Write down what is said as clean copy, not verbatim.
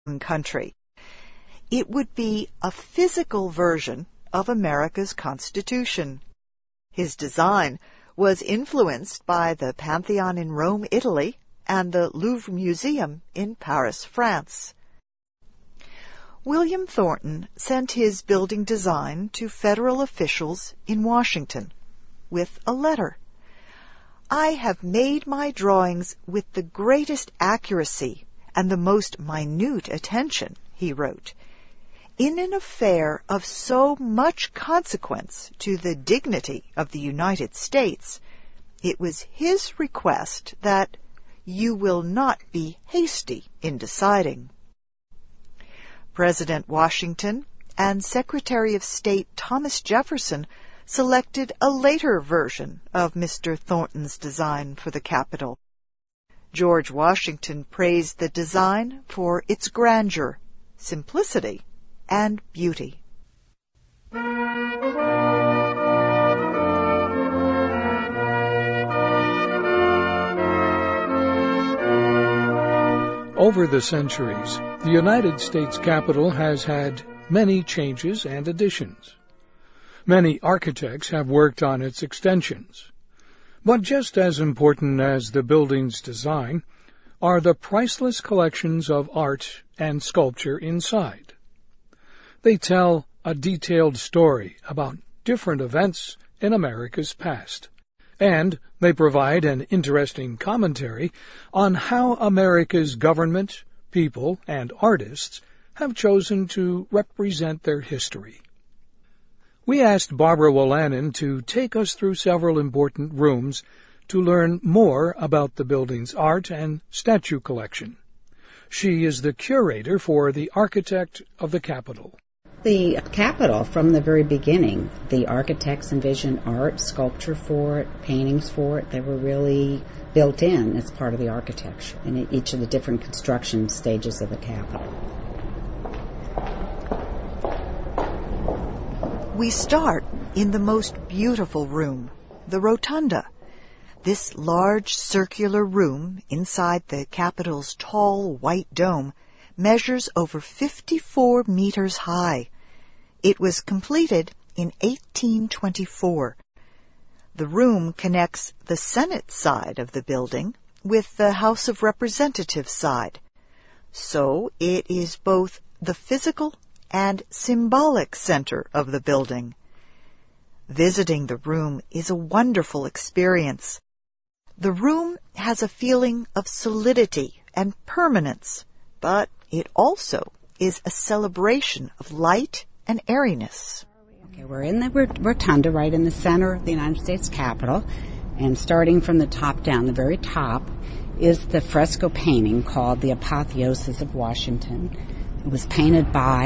country. It would be a physical version of America's Constitution. His design was influenced by the Pantheon in Rome, Italy, and the Louvre Museum in Paris, France. William Thornton sent his building design to federal officials in Washington with a letter. "I have made my drawings with the greatest accuracy and the most minute attention," he wrote. "In an affair of so much consequence to the dignity of the United States, it was his request that you will not be hasty in deciding." President Washington and Secretary of State Thomas Jefferson selected a later version of Mr. Thornton's design for the Capitol. George Washington praised the design for its grandeur, simplicity, and beauty. Over the centuries, the United States Capitol has had many changes and additions. Many architects have worked on its extensions. But just as important as the building's design are the priceless collections of art and sculpture inside. They tell a detailed story about different events in America's past, and they provide an interesting commentary on how America's government, people, and artists have chosen to represent their history. We asked Barbara Wolanin to take us through several important rooms to learn more about the building's art and statue collection. She is the curator for the Architect of the Capitol. The Capitol, from the very beginning, the architects envisioned art, sculpture for it, paintings for it. They were really built in as part of the architecture in each of the different construction stages of the Capitol. We start in the most beautiful room, the Rotunda. This large circular room inside the Capitol's tall white dome measures over 54 meters high. It was completed in 1824. The room connects the Senate side of the building with the House of Representatives side. So it is both the physical and symbolic center of the building. Visiting the room is a wonderful experience. The room has a feeling of solidity and permanence, but it also is a celebration of light and airiness. Okay, we're in the Rotunda, right in the center of the United States Capitol, and starting from the top down, the very top, is the fresco painting called The Apotheosis of Washington. It was painted by